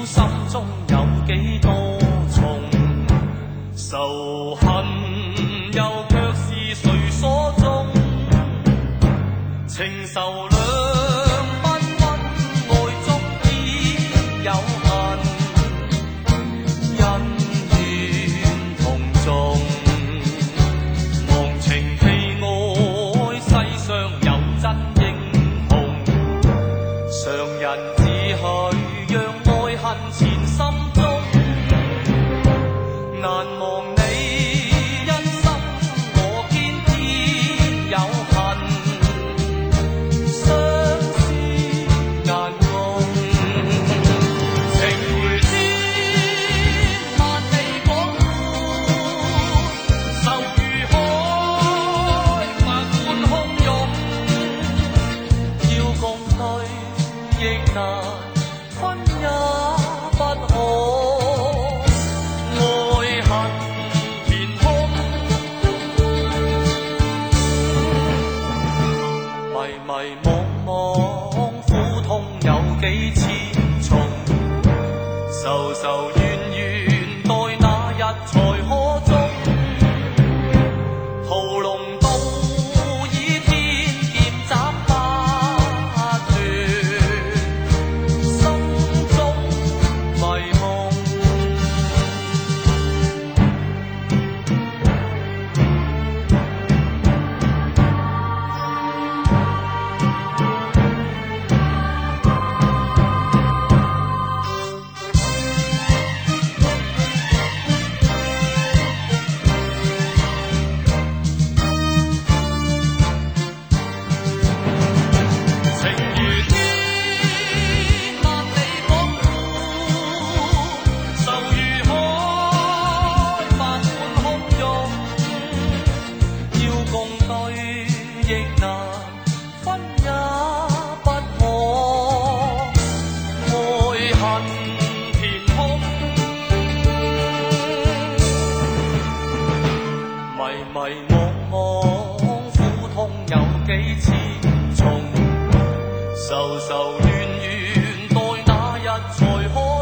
心中有几多重仇恨，又却是谁所种？情仇两不温，爱中必有恨，恩怨同重。忘情弃爱，世上有真英雄。常人只许让爱恨纏心中，难忘你一生，我偏偏有恨，相思眼共。情如天，万里广阔，愁如海，百般汹涌。要共對，亦難分也不可。愛恨填空，迷迷惘惘，苦痛有幾千重，愁愁怨怨，待那日才可終。屠龍刀以天劍斬不斷，心中迷夢。情如天，萬里廣闊，愁如海，百般洶湧。要共對，亦難分也不可。愛恨填空，迷迷惘惘，苦痛有幾千重，愁愁怨怨，待那日才可